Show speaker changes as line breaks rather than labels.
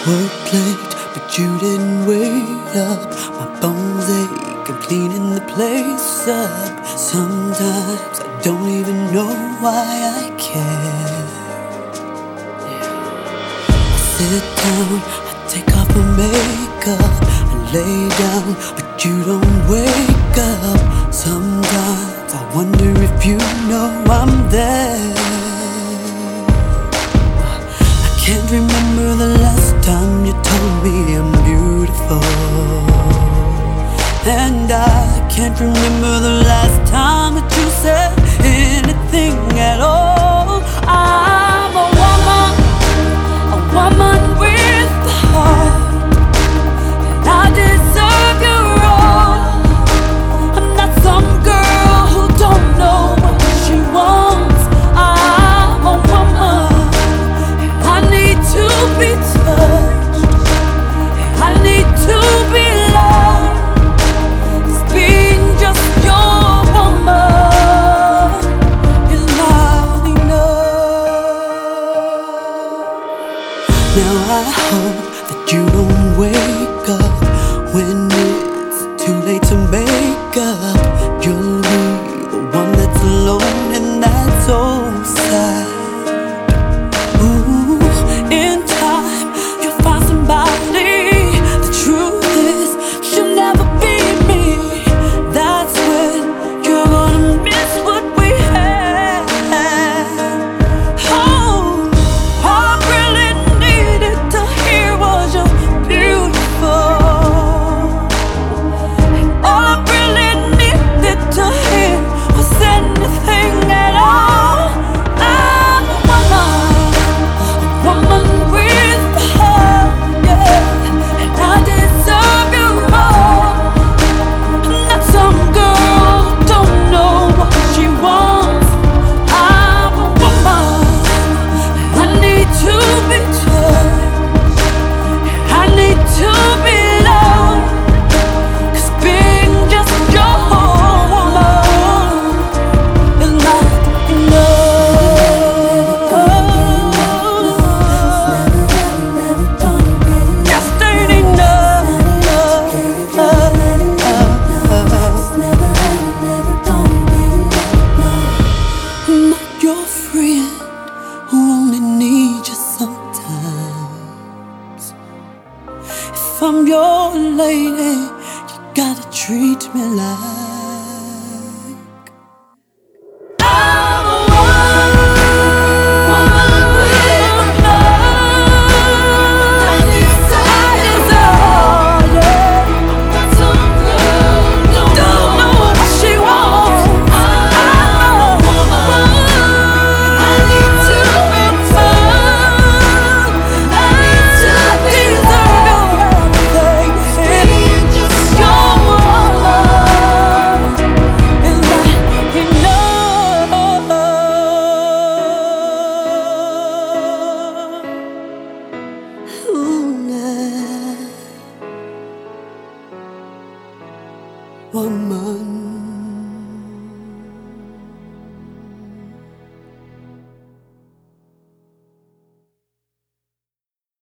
Work late, but you didn't wait up. My bones ache, I'm cleaning the place up. Sometimes I don't even know why I care. I sit down, I take off my makeup, I lay down, but you don't wake up. Sometimes I wonder if you know I'm there. Can't remember the last time you told me I'm beautiful, and I can't remember the last time that you said anything at all. I'm a woman with a heart, and I deserve your all. I'm not some girl who don't know what she wants. I'm a woman, I need to be touched, I need to be loved. 'Cause being just your woman is not enough. Now I hope that you don't wake up when it's too late to make up. You'll be the one that's alone, and that's so sad. In time, you'll find somebody. The truth is, she'll never be me. That's when you're gonna miss what we had. Oh, all I really needed to hear was you're beautiful. And all I really needed to hear was anything at all. I'm a woman with a heart, yeah, and I deserve you all. I'm not some girl who don't know what she wants. I'm a woman, I need to be touched, I need to be loved. 'Cause being just your woman is not enough. Just ain't enough. I'm not your friend who only needs you sometimes. If I'm your lady, you gotta treat me like I'm a woman with a heart. I deserve all, yeah. Some girl don't know what she wants. I'm a woman, I need to be touched, I need to deserve everything. Being just your woman is not enough. Ooh, nah. Woman.